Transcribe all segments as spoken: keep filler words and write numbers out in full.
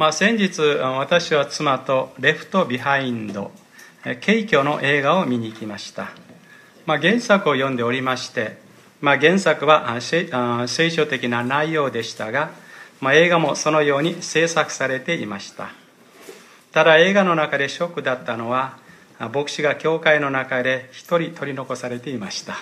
まあ、先日私は妻とレフトビハインド、景挙の映画を見に行きました。まあ、原作を読んでおりまして、まあ、原作は聖書的な内容でしたが、まあ、映画もそのように制作されていました。ただ映画の中でショックだったのは、牧師が教会の中で一人取り残されていました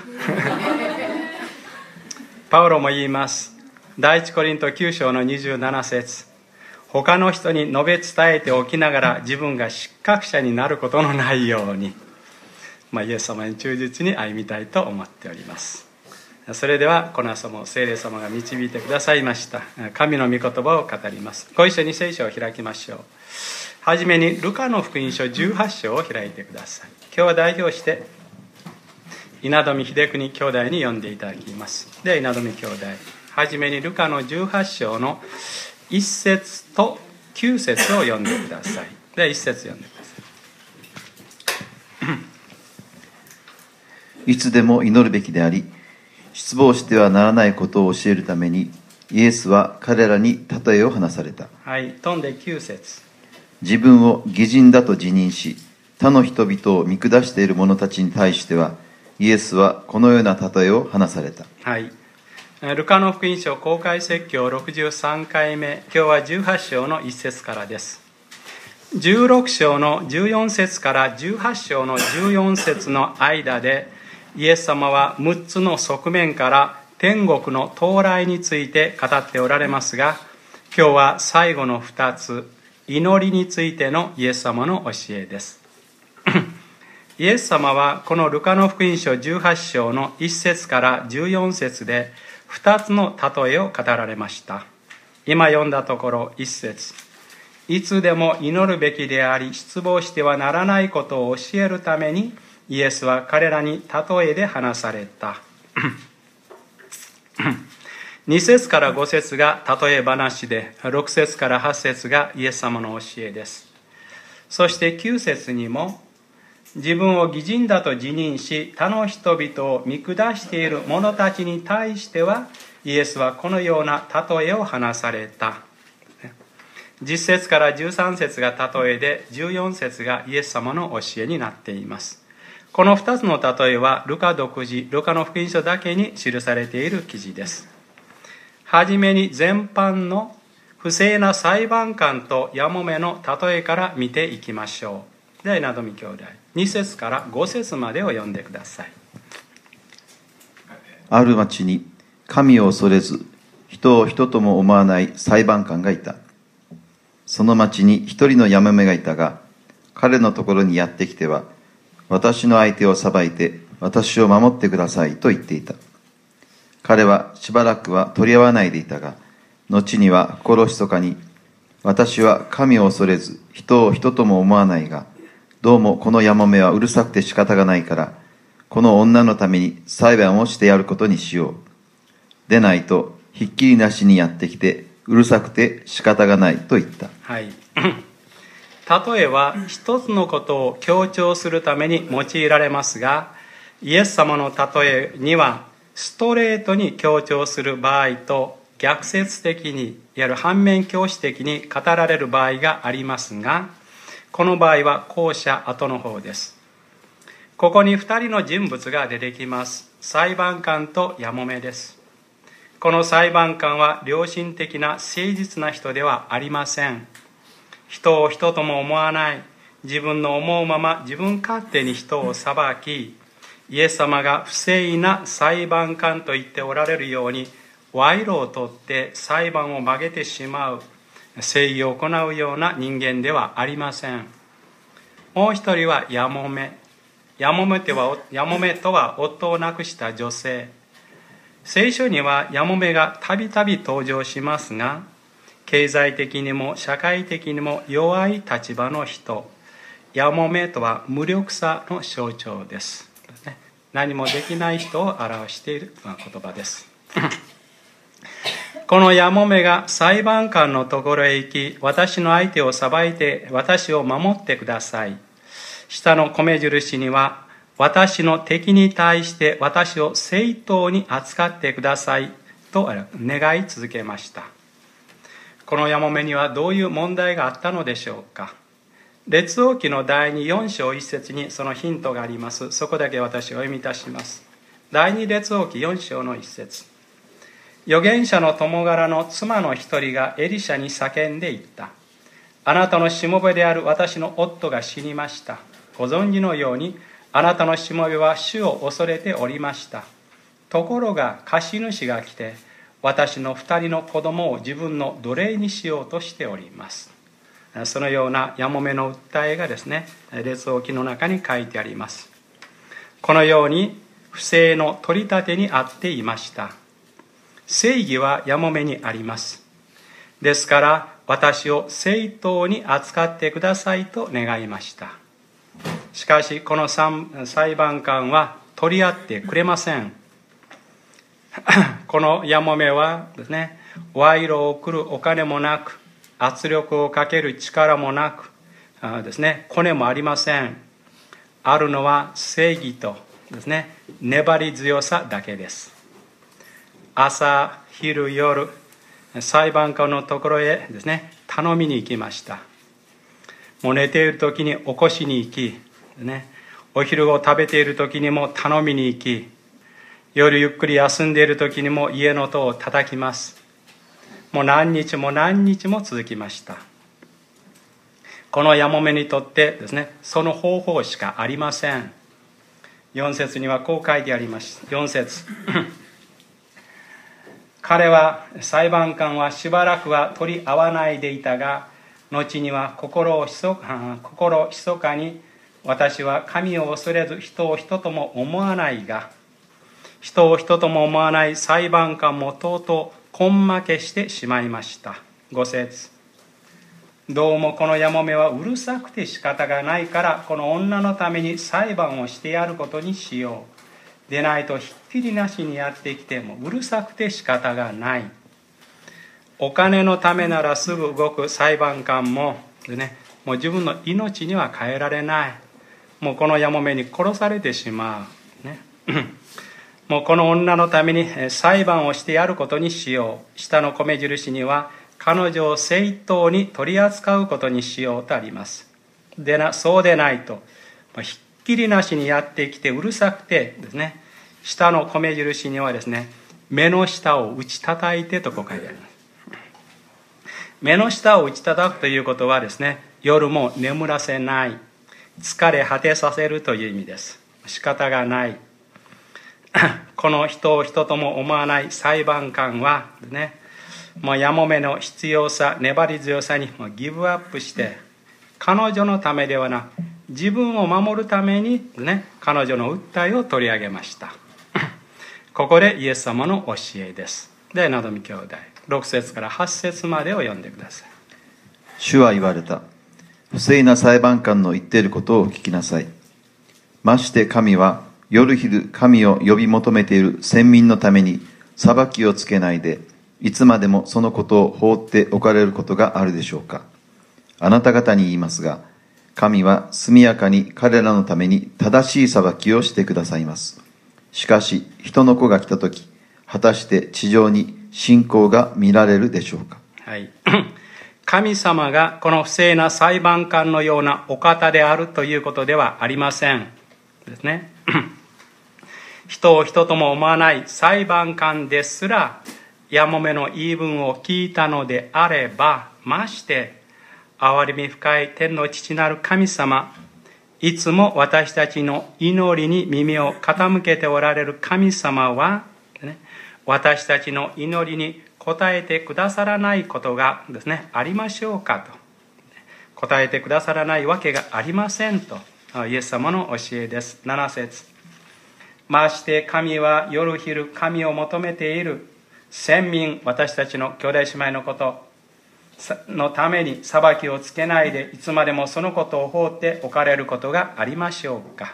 パウロも言います。第一コリントきゅう章のにじゅうなな節、他の人に述べ伝えておきながら自分が失格者になることのないように、まあ、イエス様に忠実に歩みたいと思っております。それではこの朝も聖霊様が導いてくださいました神の御言葉を語ります。ご一緒に聖書を開きましょう。はじめにルカの福音書じゅうはち章を開いてください。今日は代表して稲富秀邦兄弟に読んでいただきます。では稲富兄弟、はじめにルカのじゅうはち章のいち節ときゅう節を読んでください。ではいち節読んでください。 いつでも祈るべきであり、失望してはならないことを教えるために、イエスは彼らに例えを話された。 はい、飛んできゅう節。 自分を義人だと自認し、他の人々を見下している者たちに対しては、イエスはこのような例えを話された。 はい。ルカの福音書公開説教ろくじゅうさんかいめ、今日はじゅうはち章のいち節からです。じゅうろく章のじゅうよん節からじゅうはち章のじゅうよん節の間で、イエス様はむっつの側面から天国の到来について語っておられますが、今日は最後のふたつ、祈りについてのイエス様の教えです。イエス様はこのルカの福音書じゅうはち章のいち節からじゅうよん節でふたつの例えを語られました。今読んだところいち節、いつでも祈るべきであり失望してはならないことを教えるためにイエスは彼らに例えで話された。に節からご節が例え話で、ろく節からはち節がイエス様の教えです。そしてきゅう節にも、自分を義人だと自認し他の人々を見下している者たちに対してはイエスはこのような例えを話された。じゅっ節からじゅうさん節が例えで、じゅうよん節がイエス様の教えになっています。このふたつの例えはルカ独自、ルカの福音書だけに記されている記事です。はじめに全般の不正な裁判官とやもめの例えから見ていきましょう。では稲富兄弟、に節からご節までを読んでください。 ある町に神を恐れず人を人とも思わない裁判官がいた。その町に一人のやもめがいたが、彼のところにやってきては、私の相手を裁いて私を守ってくださいと言っていた。彼はしばらくは取り合わないでいたが、後には心ひそかに、私は神を恐れず人を人とも思わないが、どうもこのやもめはうるさくて仕方がないから、この女のために裁判をしてやることにしよう。でないとひっきりなしにやってきてうるさくて仕方がないと言った。 はい。例えは一つのことを強調するために用いられますが、イエス様の例えにはストレートに強調する場合と逆説的に、いわゆる反面教師的に語られる場合がありますが、この場合は後者後の方です。ここにふたりの人物が出てきます。裁判官とやもめです。この裁判官は良心的な誠実な人ではありません。人を人とも思わない、自分の思うまま自分勝手に人を裁き、イエス様が不正な裁判官と言っておられるように賄賂を取って裁判を曲げてしまう、正義を行うような人間ではありません。もう一人はやもめ。やもめとは、やもめとは夫を亡くした女性。聖書にはやもめがたびたび登場しますが、経済的にも社会的にも弱い立場の人。やもめとは無力さの象徴です。何もできない人を表している言葉です。このやもめが裁判官のところへ行き、私の相手を裁いて私を守ってください。下の米印には、私の敵に対して私を正当に扱ってくださいと願い続けました。 このやもめにはどういう問題があったのでしょうか。列王記の第二よん章一節にそのヒントがあります。そこだけ私がお読みいたします。第二列王記よん章の一節。預言者の友柄の妻の一人がエリシャに叫んで言った。あなたのしもべである私の夫が死にました。ご存知のようにあなたのしもべは主を恐れておりました。ところが貸主が来て私の二人の子供を自分の奴隷にしようとしております。そのようなやもめの訴えがですね、列王記の中に書いてあります。このように不正の取り立てにあっていました。正義はやもめにあります。ですから私を正当に扱ってくださいと願いました。しかしこの裁判官は取り合ってくれません。このやもめはですね、賄賂を送るお金もなく、圧力をかける力もなくあですね、コネもありません。あるのは正義とですね、粘り強さだけです。朝、昼、夜、裁判官のところへですね、頼みに行きました。もう寝ている時に起こしに行き、ね、お昼を食べている時にも頼みに行き、夜ゆっくり休んでいる時にも家の戸を叩きます。もう何日も何日も続きました。このやもめにとってですね、その方法しかありません。よん節にはこう書いてあります。よん節彼は、裁判官はしばらくは取り合わないでいたが、後には心をひそ心密かに、私は神を恐れず人を人とも思わないが、人を人とも思わない裁判官もとうとう根負けしてしまいました。ご節。どうもこのやもめはうるさくて仕方がないから、この女のために裁判をしてやることにしよう。でないとひっきりなしにやってきてもうるさくて仕方がない。お金のためならすぐ動く裁判官も、ね、もう自分の命には変えられない。もうこのやもめに殺されてしまう、ね、もうこの女のために裁判をしてやることにしよう。下の米印には彼女を正当に取り扱うことにしようとあります。でなそうでないとひっきりなしにやってきてうるさくてですね、下の米印にはですね、目の下を打ち叩いてとこう書いてあります。目の下を打ち叩くということはですね、夜も眠らせない、疲れ果てさせるという意味です。仕方がない。この人を人とも思わない裁判官はですね、もうやもめの必要さ、粘り強さにもうギブアップして、彼女のためではなく自分を守るために、ね、彼女の訴えを取り上げました。ここでイエス様の教えです。で、などみ兄弟、ろく節からはち節までを読んでください。 主は言われた。不正な裁判官の言っていることを聞きなさい。まして神は夜昼神を呼び求めている先民のために裁きをつけないで、いつまでもそのことを放っておかれることがあるでしょうか。あなた方に言いますが、神は速やかに彼らのために正しい裁きをしてくださいます。しかし人の子が来たとき、果たして地上に信仰が見られるでしょうか。 はい、神様がこの不正な裁判官のようなお方であるということではありませんですね。人を人とも思わない裁判官ですらやもめの言い分を聞いたのであれば、まして憐れみ深い天の父なる神様、いつも私たちの祈りに耳を傾けておられる神様は、ね、私たちの祈りに応えてくださらないことがですね、ありましょうかと。答えてくださらないわけがありませんと、イエス様の教えです。なな節。まして神は夜昼神を求めている先民、私たちの兄弟姉妹のことのために裁きをつけないで、いつまでもそのことを放っておかれることがありましょうか。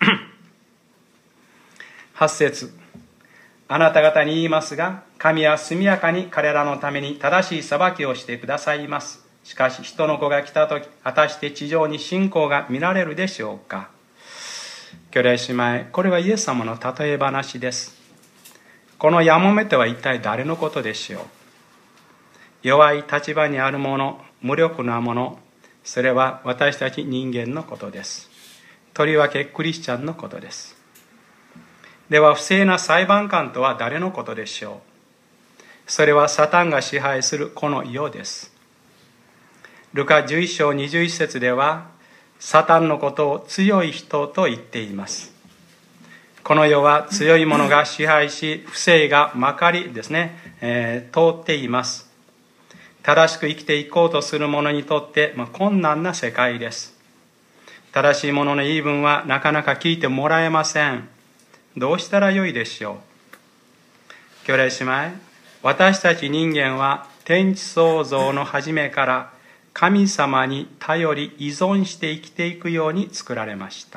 はち節。あなた方に言いますが、神は速やかに彼らのために正しい裁きをしてくださいます。しかし人の子が来たとき、果たして地上に信仰が見られるでしょうか。兄弟姉妹、これはイエス様の例え話です。このやもめとは一体誰のことでしょう。 弱い立場にある者、無力な者、それは私たち人間のことです。とりわけクリスチャンのことです。では、不正な裁判官とは誰のことでしょう。それはサタンが支配するこの世です。ルカじゅういっ章にじゅういち節では、サタンのことを強い人と言っています。この世は強い者が支配し、不正がまかりですね、えー、通っています。正しく生きていこうとする者にとって、まあ、困難な世界です。正しい者の言い分はなかなか聞いてもらえません。どうしたらよいでしょう。兄弟姉妹、私たち人間は天地創造の初めから神様に頼り依存して生きていくように作られました。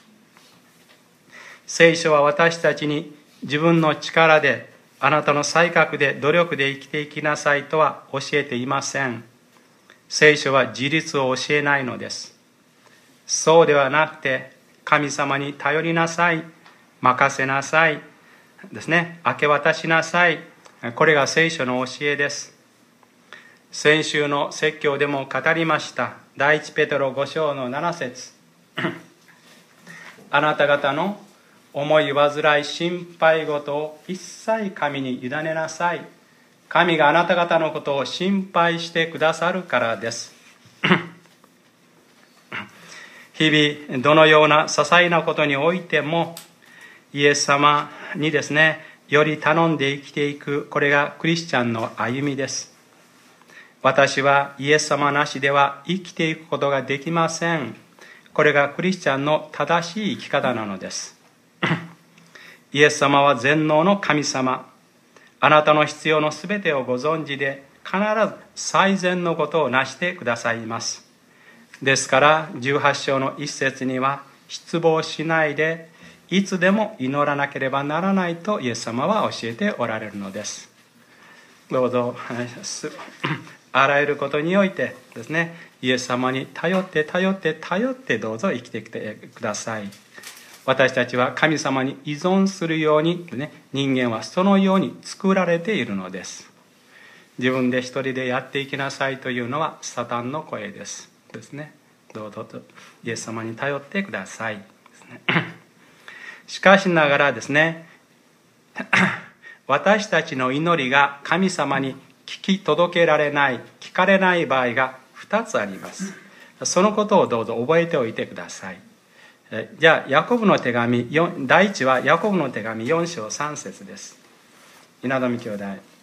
聖書は私たちに自分の力で、あなたの才覚で、努力で生きていきなさいとは教えていません。聖書は自立を教えないのです。そうではなくて、神様に頼りなさい、任せなさいですね、明け渡しなさい。これが聖書の教えです。先週の説教でも語りました第一ペテロご章のなな節あなた方の思い煩い心配事を一切神に委ねなさい。神があなた方のことを心配してくださるからです日々どのような些細なことにおいてもイエス様にですね、より頼んで生きていく、これがクリスチャンの歩みです。私はイエス様なしでは生きていくことができません。これがクリスチャンの正しい生き方なのですイエス様は全能の神様、あなたの必要のすべてをご存知で、必ず最善のことをなしてくださいます。ですからじゅうはち章の一節には、失望しないでいつでも祈らなければならないとイエス様は教えておられるのです。どうぞあらゆることにおいてですね、イエス様に頼って頼って頼ってどうぞ生きてきてください。私たちは神様に依存するように、ね、人間はそのように作られているのです。自分で一人でやっていきなさいというのはサタンの声ですですね。どうぞとイエス様に頼ってくださいですねしかしながらですね私たちの祈りが神様に聞き届けられない、聞かれない場合がふたつあります。そのことをどうぞ覚えておいてください。じゃあヤコブの手紙、第一はヤコブの手紙よん章さん節です。稲富兄弟、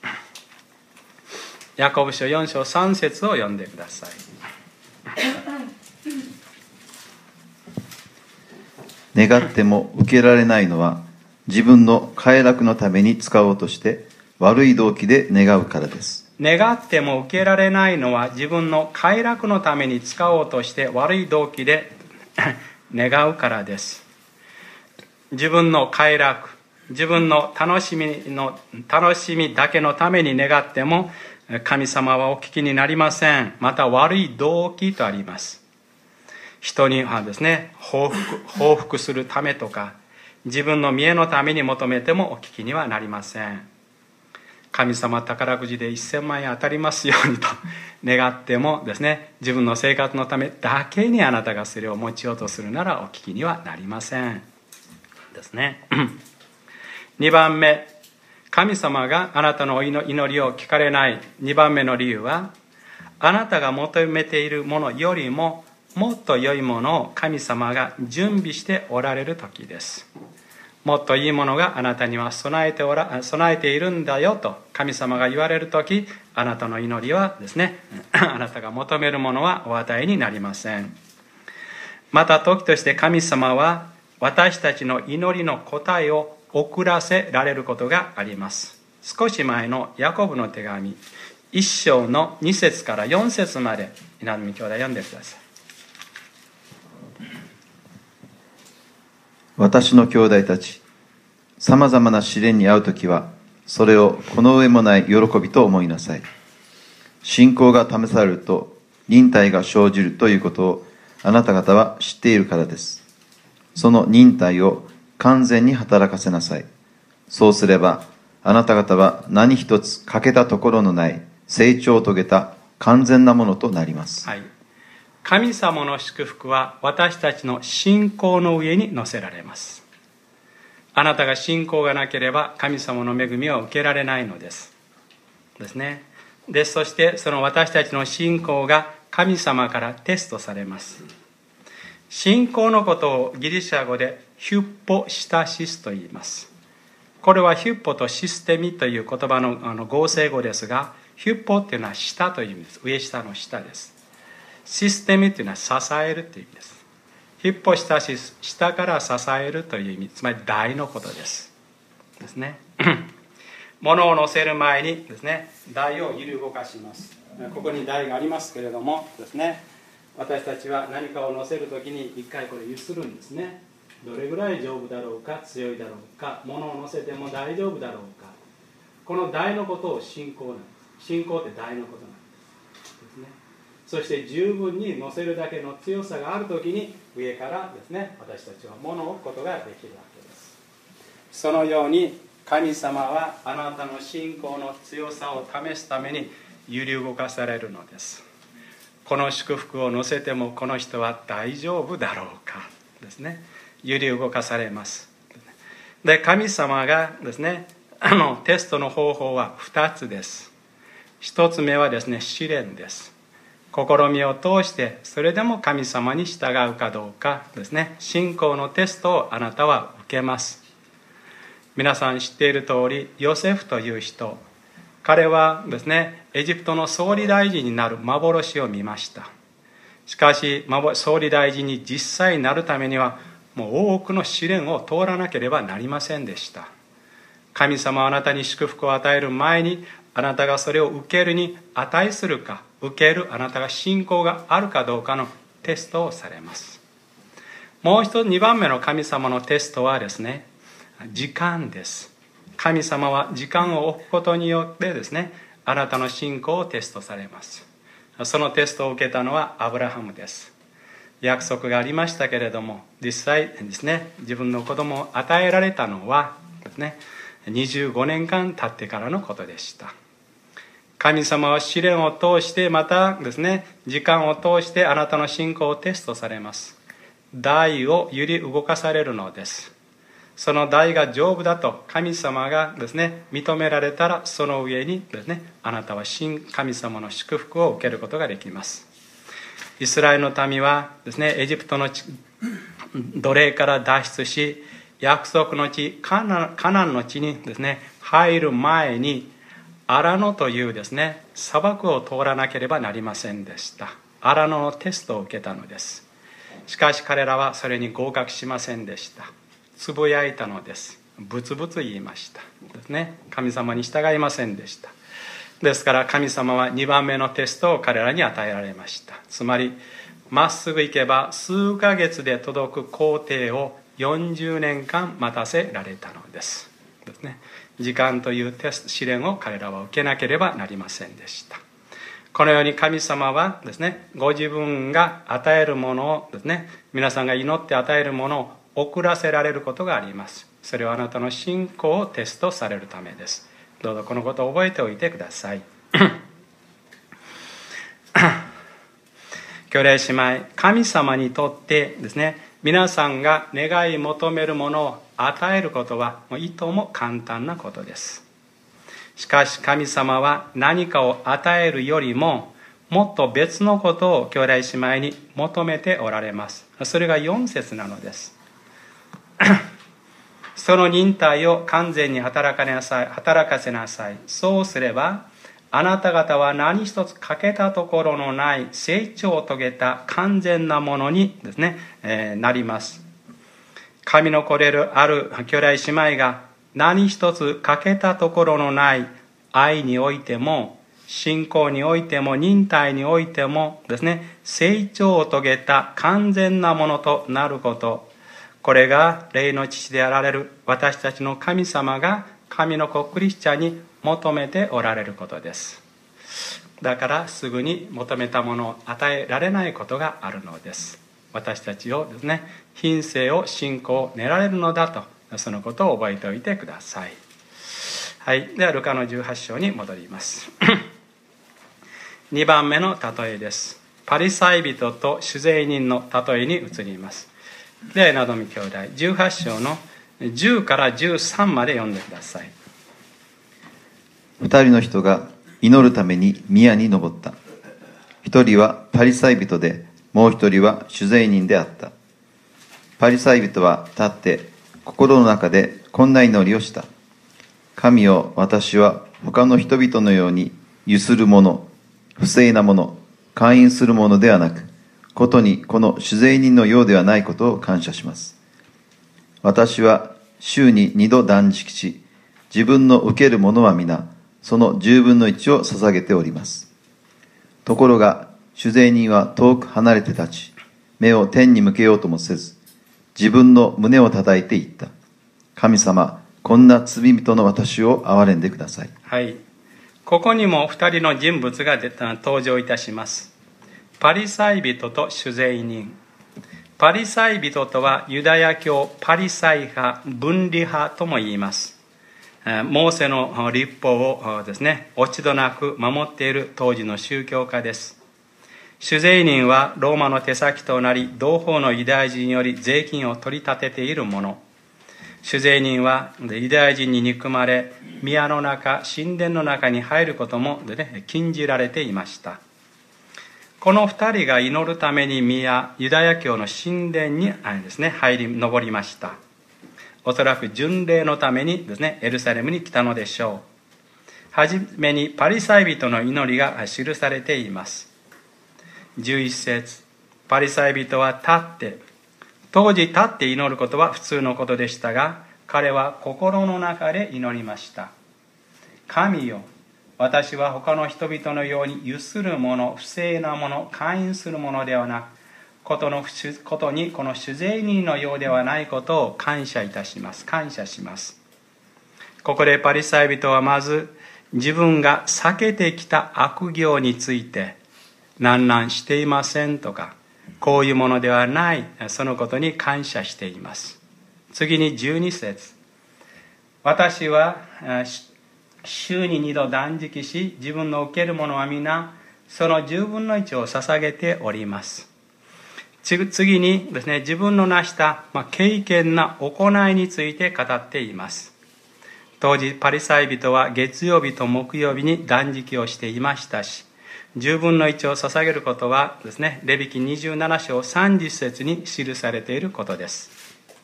ヤコブ書よん章さん節を読んでください。 願っても受けられないのは、自分の快楽のために使おうとして悪い動機で願うからです。 願っても受けられないのは、自分の快楽のために使おうとして悪い動機で願うからです。自分の快楽、自分の楽しみの楽しみだけのために願っても神様はお聞きになりません。また悪い動機とあります。人にはですね、報復、報復するためとか自分の見栄のために求めてもお聞きにはなりません。神様宝くじでせんまん円当たりますようにと願ってもですね、自分の生活のためだけにあなたがそれを持ちようとするならお聞きにはなりませんですねにばんめ、神様があなたの祈りを聞かれないにばんめの理由は、あなたが求めているものよりももっと良いものを神様が準備しておられる時です。もっといいものがあなたには備えておら備えているんだよと神様が言われるとき、あなたの祈りはですねあなたが求めるものはお与えになりません。また時として神様は私たちの祈りの答えを遅らせられることがあります。少し前のヤコブの手紙いっ章のに節からよん節まで稲見兄弟読んでください。 私の兄弟たち、さまざまな試練に遭うときは、それをこの上もない喜びと思いなさい。信仰が試されると、忍耐が生じるということをあなた方は知っているからです。その忍耐を完全に働かせなさい。そうすれば、あなた方は何一つ欠けたところのない成長を遂げた完全なものとなります。 はい、神様の祝福は私たちの信仰の上に乗せられます。あなたが信仰がなければ神様の恵みは受けられないのですですね。でそしてその私たちの信仰が神様からテストされます。信仰のことをギリシャ語でヒュッポシタシスと言います。これはヒュッポとシステミという言葉 の, あの合成語ですが、ヒュッポっていうのは下という意味です。上下の下です。システミというのは支えるという意味です。ヒュッポシタシス、下から支えるという意味、つまり台のことですですね。物を乗せる前にですね、台を揺り動かします。ここに台がありますけれどもですね、私たちは何かを乗せるときに一回これ揺するんですね。どれぐらい丈夫だろうか、強いだろうか、物を乗せても大丈夫だろうか。この台のことを信仰なんです。信仰って台のことなんですですね。そして十分に乗せるだけの強さがあるときに上からですね、私たちは物を置くことができるわけです。そのように神様はあなたの信仰の強さを試すために揺り動かされるのです。この祝福を乗せてもこの人は大丈夫だろうかですね、揺り動かされます。で神様がですね、あのテストの方法はふたつです。ひとつめはですね、試練です。試みを通してそれでも神様に従うかどうかですね、信仰のテストをあなたは受けます。皆さん知っている通り、ヨセフという人、彼はですね、エジプトの総理大臣になる幻を見ました。しかし総理大臣に実際になるためにはもう多くの試練を通らなければなりませんでした。神様はあなたに祝福を与える前に、あなたがそれを受けるに値するか、受けるあなたが信仰があるかどうかのテストをされます。もう一つ、にばんめの神様のテストはですね、時間です。神様は時間を置くことによってですね、あなたの信仰をテストされます。そのテストを受けたのはアブラハムです。約束がありましたけれども、実際ですね、自分の子供を与えられたのはですね、にじゅうごねんかん経ってからのことでした。神様は試練を通して、またですね、時間を通してあなたの信仰をテストされます。台を揺り動かされるのです。その台が丈夫だと神様がですね、認められたら、その上にですね、あなたは神様の祝福を受けることができます。イスラエルの民はですね、エジプトの奴隷から脱出し、約束の地カナンの地にですね、入る前にアラノというですね、砂漠を通らなければなりませんでした。アラノのテストを受けたのです。しかし彼らはそれに合格しませんでした。つぶやいたのです。ブツブツ言いましたですね。神様に従いませんでした。ですから神様はにばんめのテストを彼らに与えられました。つまりまっすぐ行けば数ヶ月で届く工程をよんじゅうねんかん待たせられたのですですね。時間というテスト、試練を彼らは受けなければなりませんでした。このように神様はですね、ご自分が与えるものをですね、皆さんが祈って与えるものを遅らせられることがあります。それはあなたの信仰をテストされるためです。どうぞこのことを覚えておいてください。兄弟姉妹、神様にとってですね、皆さんが願い求めるものを与えることはもういとも簡単なことです。しかし神様は何かを与えるよりももっと別のことを兄弟姉妹に求めておられます。それがよん節なのです。その忍耐を完全に働かなさい、働かせなさい。そうすればあなた方は何一つ欠けたところのない成長を遂げた完全なものにですね、えー、なります。神の子である兄弟姉妹が何一つ欠けたところのない愛においても、信仰においても、忍耐においてもですね、成長を遂げた完全なものとなること、これが霊の父であられる私たちの神様が神の子クリスチャンに求めておられることです。だからすぐに求めたものを与えられないことがあるのです。私たちをですね、品性を信仰を練られるのだと、そのことを覚えておいてください。はい、ではルカのじゅうはち章に戻ります。 にばんめの例えです。パリサイ人と酒税人の例えに移ります。ではなどみ兄弟、じゅうはち章のじゅうからじゅうさんまで読んでください。 二人の人が祈るために宮に登った。一人はパリサイ人で、もう一人は酒税人であった。パリサイ人は立って心の中でこんな祈りをした。神よ、私は他の人々のようにゆする者、不正な者、姦淫する者ではなく、ことにこの酒税人のようではないことを感謝します。私は週に二度断食し、自分の受けるものは皆、その十分の一を捧げております。ところが、酒税人は遠く離れて立ち、目を天に向けようともせず、自分の胸を叩いて言った。神様、こんな罪人の私を憐れんでください。 はい。ここにも二人の人物が登場いたします。パリサイ人と酒税人。パリサイ人とはユダヤ教パリサイ派、分離派とも言います。モーセの律法をですね、落ち度なく守っている当時の宗教家です。酒税人はローマの手先となり、同胞のユダヤ人より税金を取り立てているもの。酒税人はユダヤ人に憎まれ、宮の中、神殿の中に入ることも、ね、禁じられていました。この二人が祈るために宮、ユダヤ教の神殿にですね、入り、登りました。おそらく巡礼のためにですね、エルサレムに来たのでしょう。はじめにパリサイ人の祈りが記されています。じゅういち節、パリサイ人は立って、当時立って祈ることは普通のことでしたが、彼は心の中で祈りました。神よ、私は他の人々のようにゆする者、不正な者、姦淫する者ではなく、ことのことにこの酒税人のようではないことを感謝いたします。感謝します。ここでパリサイ人はまず自分が避けてきた悪行について、なんなんしていませんとか、こういうものではない、そのことに感謝しています。次にじゅうに節、私は週に二度断食し、自分の受けるものは皆その十分の一を捧げております。次にですね、自分の成した、まあ、敬虔な行いについて語っています。当時パリサイ人は月曜日と木曜日に断食をしていましたし、十分の一を捧げることはですね、レビ記にじゅうなな章さんじゅう節に記されていることです。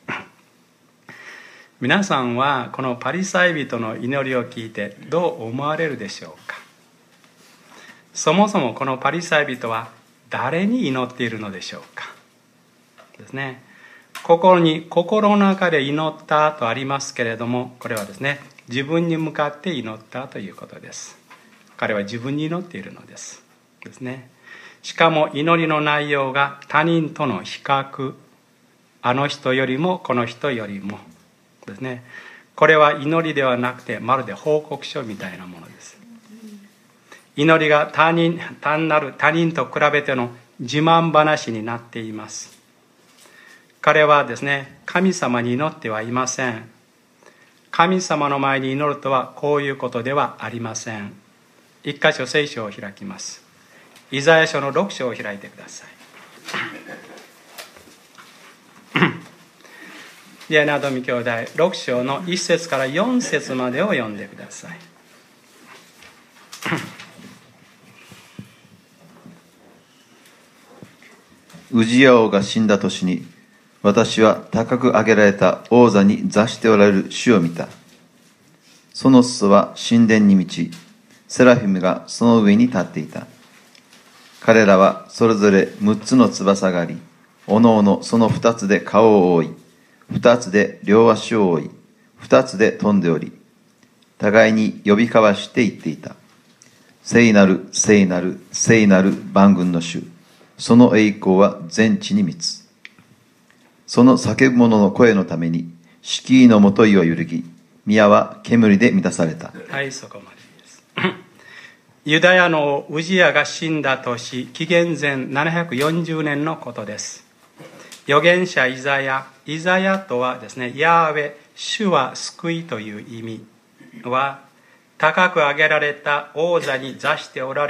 皆さんはこのパリサイ人の祈りを聞いてどう思われるでしょうか。そもそもこのパリサイ人は誰に祈っているのでしょうかですね。心に心の中で祈ったとありますけれども、これはですね、自分に向かって祈ったということです。彼は自分に祈っているのですですね。しかも祈りの内容が他人との比較、あの人よりもこの人よりもですね。これは祈りではなくてまるで報告書みたいなものです。祈りが他人単なる他人と比べての自慢話になっています。彼はですね、神様に祈ってはいません。神様の前に祈るとはこういうことではありません。一箇所聖書を開きます。イザヤ書のろく章を開いてください。イエナドミ兄弟、ろく章のいち節からよん節までを読んでください。 ウジヤ王が死んだ年に、私は高く上げられた王座に座しておられる主を見た。その裾は神殿に満ち、セラフィムがその上に立っていた。彼らはそれぞれ六つの翼があり、おのおのその二つで顔を覆い、二つで両足を覆い、二つで飛んでおり、互いに呼び交わして言っていた。聖なる、聖なる、聖なる万軍の主。その栄光は全地に満つ。その叫ぶ者の声のために、敷居のもといは揺るぎ、宮は煙で満たされた。 はい、そこまでです。ユダヤのウジヤが死んだ年、紀元前ななひゃくよんじゅうねんのことです。預言者イザヤ、イザヤとはですね、ヤーウェ、主は救いという意味は、高く上げられた王座に座しておられる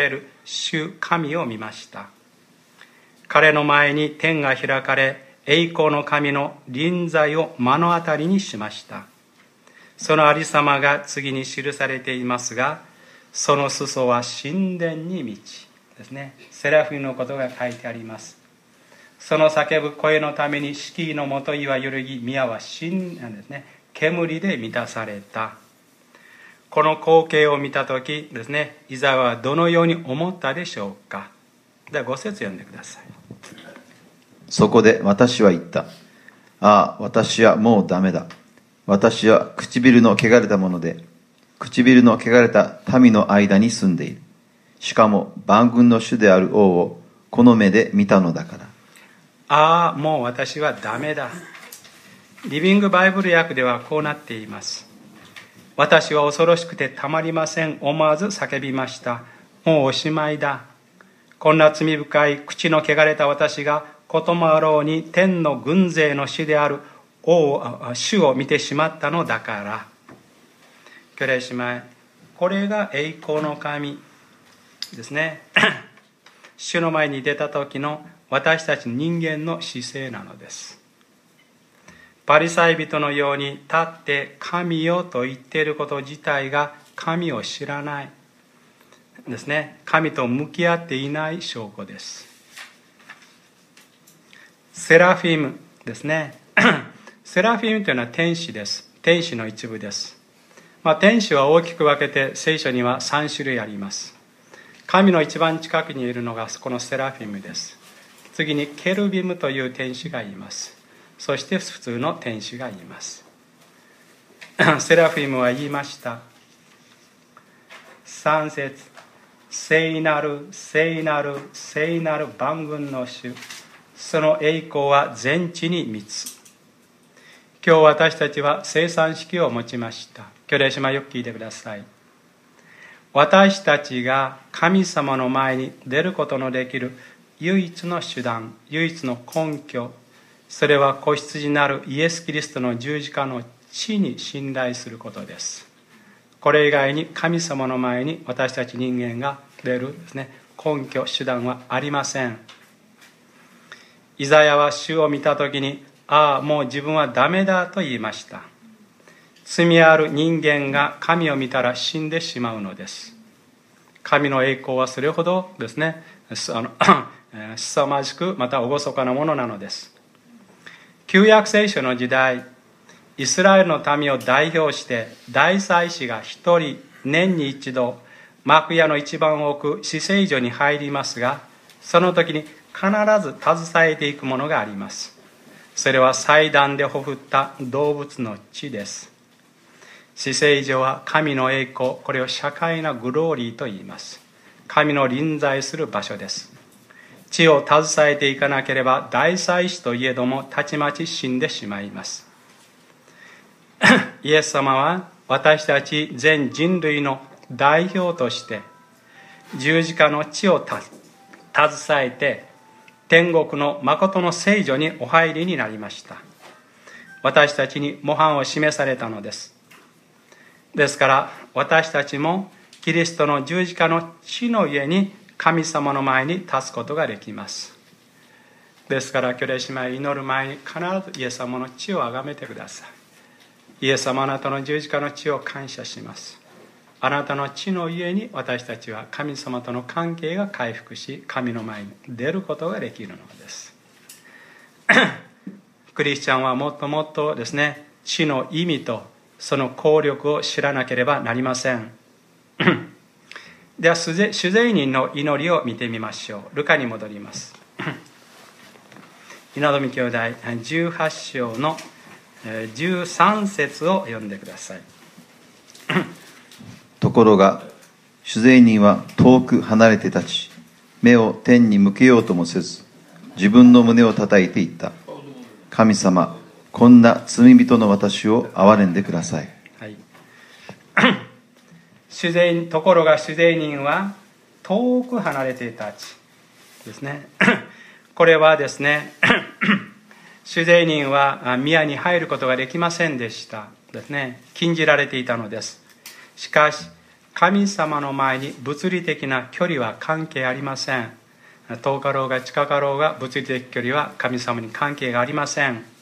主神を見ました。彼の前に天が開かれ、栄光の神の臨在を目の当たりにしました。そのありさまが次に記されていますが、その裾は神殿に満ちですね、セラフィムのことが書いてあります。その叫ぶ声のために敷居のもといは揺るぎ、宮は神なんですね、煙で満たされた。この光景を見たときですね、イザヤはどのように思ったでしょうか。ではご節読んでください。 そこで私は言った。ああ、私はもうダメだ。私は唇の汚れたもので、唇の汚れた民の間に住んでいる。しかも万軍の主である王をこの目で見たのだから。 ああ、もう私はダメだ。リビングバイブル訳ではこうなっています。私は恐ろしくてたまりません。思わず叫びました。もうおしまいだ。こんな罪深い口の汚れた私がこともあろうに天の軍勢の主である王主を見てしまったのだから。兄弟姉妹、これが栄光の神ですね。主の前に出た時の私たち人間の姿勢なのです。パリサイ人のように立って神よと言っていること自体が神を知らないですね。神と向き合っていない証拠です。セラフィムですね。セラフィムというのは天使です。天使の一部です。まあ、天使は大きく分けて聖書にはさん種類あります。神の一番近くにいるのがこのセラフィムです。次にケルビムという天使がいます。そして普通の天使がいます。セラフィムは言いました。さん節、聖なる聖なる聖なる万軍の主、その栄光は全地に満つ。今日私たちは生産式を持ちました。兄弟姉妹、よく聞いてください。私たちが神様の前に出ることのできる唯一の手段、唯一の根拠、それは子羊なるイエス・キリストの十字架の地に信頼することです。これ以外に神様の前に私たち人間が出るですね、根拠、手段はありません。イザヤは主を見たときに、ああ、もう自分はダメだと言いました。罪ある人間が神を見たら死んでしまうのです。神の栄光はそれほどですね、あの凄まじくまた厳かなものなのです。旧約聖書の時代、イスラエルの民を代表して大祭司が一人年に一度幕屋の一番奥至聖所に入りますが、その時に必ず携えていくものがあります。それは祭壇でほふった動物の血です。至聖所は神の栄光、これを社会なグローリーと言います。神の臨在する場所です。血を携えていかなければ大祭司といえどもたちまち死んでしまいます。イエス様は私たち全人類の代表として十字架の血を携えて天国の誠の聖所にお入りになりました。私たちに模範を示されたのです。ですから私たちもキリストの十字架の血の上に神様の前に立つことができます。ですから兄弟姉妹、祈る前に必ずイエス様の血をあがめてください。イエス様、あなたの十字架の血を感謝します。あなたの血のゆえに私たちは神様との関係が回復し、神の前に出ることができるのです。クリスチャンはもっともっとですね、血の意味とその効力を知らなければなりません。では主税人の祈りを見てみましょう。ルカに戻ります。稲富兄弟じゅうはち章のじゅうさん節を読んでください。 ところが主税人は遠く離れて立ち、目を天に向けようともせず、自分の胸を叩いていった。神様、こんな罪人の私を憐れんでください。 はい、主税ところが主税人は遠く離れて立ちですね。これはですね、主税人は宮に入ることができませんでしたですね。禁じられていたのです。しかし神様の前に物理的な距離は関係ありません。遠かろうが近かろうが物理的距離は神様に関係がありません。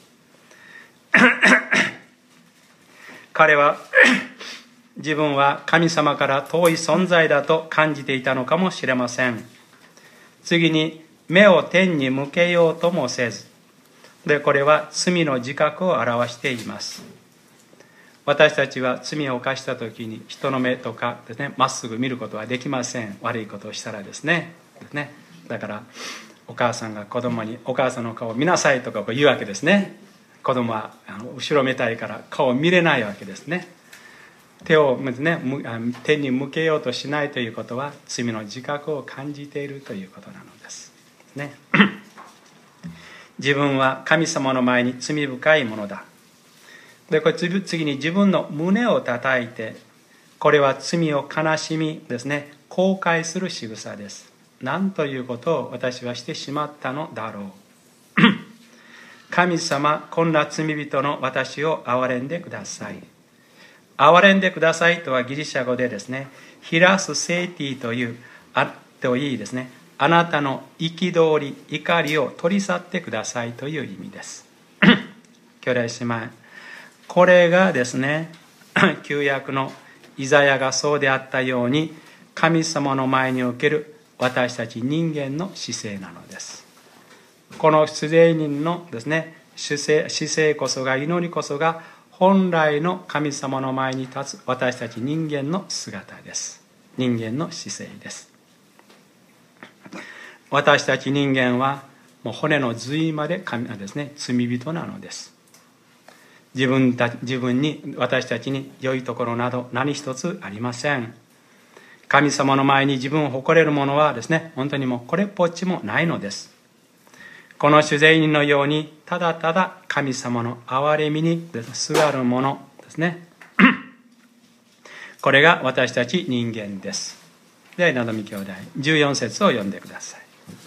彼は自分は神様から遠い存在だと感じていたのかもしれません。次に、目を天に向けようともせず、でこれは罪の自覚を表しています。私たちは罪を犯した時に人の目とかですね、まっすぐ見ることはできません。悪いことをしたらですね。ですね。だからお母さんが子供にお母さんの顔を見なさいとか言うわけですね。子供はあの後ろめたいから顔を見れないわけですね。手を、ね、天に向けようとしないということは罪の自覚を感じているということなのですね。自分は神様の前に罪深いものだ。でこれ次に自分の胸を叩いて、これは罪を悲しみですね、後悔する仕草です。何ということを私はしてしまったのだろう。神様、こんな罪人の私を憐れんでください。憐れんでくださいとはギリシャ語でですね、ヒラスセーティというあといいですね、あなたの憤り、怒りを取り去ってくださいという意味です。兄弟姉妹、これがですね、旧約のイザヤがそうであったように、神様の前における私たち人間の姿勢なのです。この主税人のですね、姿勢こそが、祈りこそが本来の神様の前に立つ私たち人間の姿です。人間の姿勢です。私たち人間はもう骨の髄まで神ですね、罪人なのです。自分た自分に私たちに良いところなど何一つありません。神様の前に自分を誇れるものはですね、本当にもうこれっぽっちもないのです。この主税人のようにただただ神様の憐れみにすがるものですね。これが私たち人間です。では稲富兄弟じゅうよん節を読んでください。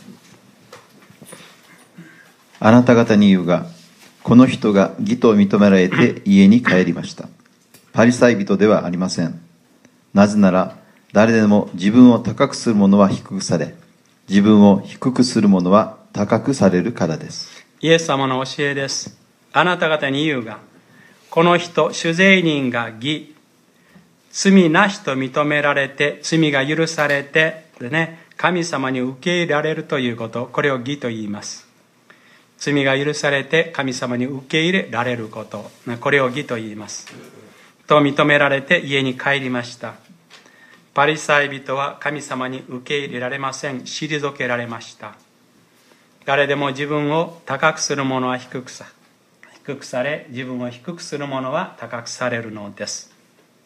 あなた方に言うが、この人が義と認められて家に帰りました。パリサイ人ではありません。なぜなら誰でも自分を高くする者は低くされ、自分を低くする者は高くされるからです。 イエス様の教えです。あなた方に言うが、この人主税人が義、罪なしと認められて罪が許されてでね、神様に受け入れられるということ、これを義と言います。罪が許されて神様に受け入れられること、これを義と言います。と認められて家に帰りました。パリサイ人は神様に受け入れられません。退けられました。誰でも自分を高くする者は低くさ、低くされ、自分を低くする者は高くされるのです。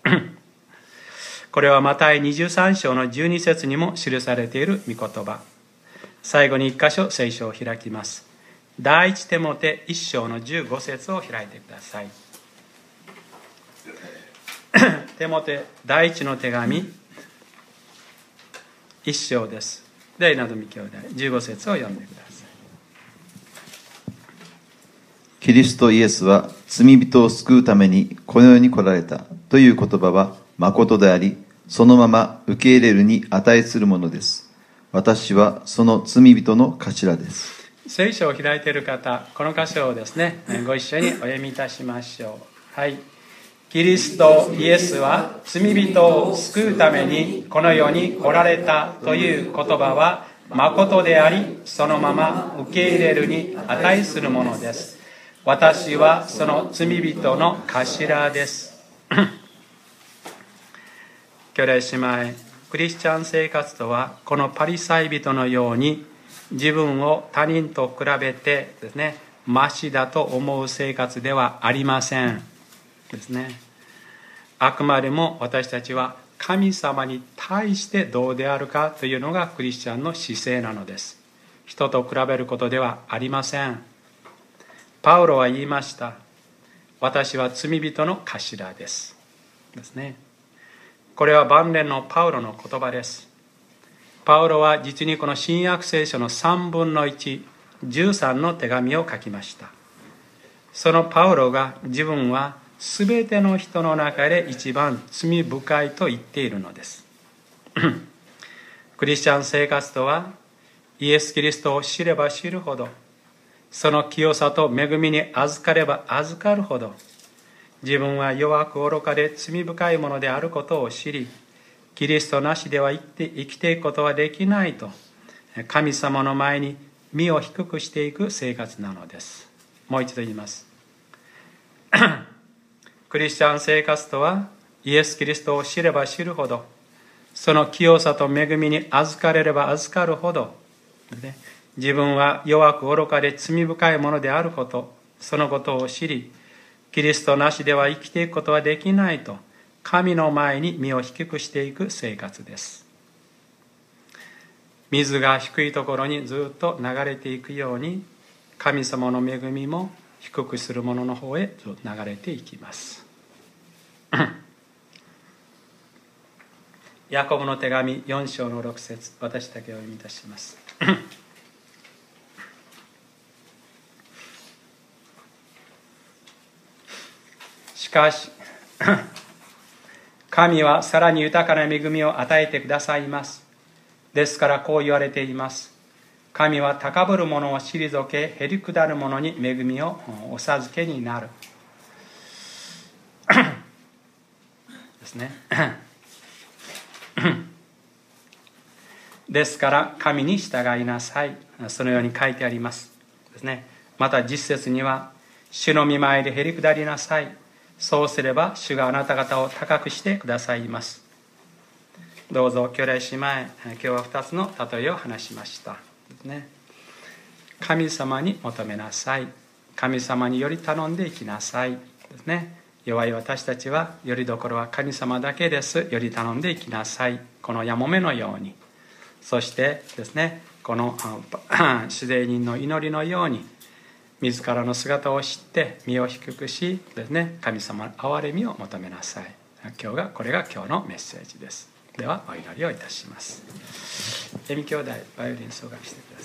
これはマタイにじゅうさん章のじゅうに節にも記されている御言葉。最後に一箇所聖書を開きます。第一テモテいち章のじゅうご節を開いてください。テモテ第一の手紙一章です。で、稲富兄弟じゅうご節を読んでください。 キリストイエスは罪人を救うためにこの世に来られたという言葉は誠であり、そのまま受け入れるに値するものです。私はその罪人の頭です。 聖書を開いている方、この箇所をですね、ご一緒にお読みいたしましょう。はい。キリストイエスは罪人を救うためにこの世に来られたという言葉は誠であり、そのまま受け入れるに値するものです。私はその罪人の頭です。兄弟姉妹、クリスチャン生活とはこのパリサイ人のように自分を他人と比べてですね、マシだと思う生活ではありませんですね。あくまでも私たちは神様に対してどうであるかというのがクリスチャンの姿勢なのです。人と比べることではありません。パウロは言いました。私は罪人の頭ですですね。これは晩年のパウロの言葉です。パウロは実にこの新約聖書のさんぶんのいち、じゅうさんの手紙を書きました。そのパウロが自分はすべての人の中で一番罪深いと言っているのです。クリスチャン生活とは、イエス・キリストを知れば知るほど、その清さと恵みに預かれば預かるほど、自分は弱く愚かで罪深いものであることを知り、キリストなしでは生きて、生きていくことはできないと、神様の前に身を低くしていく生活なのです。もう一度言います。クリスチャン生活とは、イエス・キリストを知れば知るほど、その清さと恵みに預かれれば預かるほど、自分は弱く愚かで罪深いものであること、そのことを知り、キリストなしでは生きていくことはできないと、神の前に身を低くしていく生活です。水が低いところにずっと流れていくように、神様の恵みも低くするものの方へ流れていきます。ヤコブの手紙よん章のろく節、私だけお読みいたします。しかし、神はさらに豊かな恵みを与えてくださいます。ですからこう言われています。神は高ぶる者を退け、へりくだる者に恵みをお授けになる。ですね。ですから神に従いなさい。そのように書いてありますですね。また実節には、主の御前でへりくだりなさい。そうすれば主があなた方を高くしてくださいます。どうぞ兄弟姉妹、今日はふたつの例えを話しましたですね。神様に求めなさい。神様により頼んでいきなさいですね。弱い私たちは、よりどころは神様だけです。より頼んでいきなさい。このやもめのように。そしてですね、この主税人の祈りのように、自らの姿を知って身を低くしですね、神様の憐れみを求めなさい。今日がこれが今日のメッセージです。ではお祈りをいたします。恵美兄弟バイオリン奏楽してください。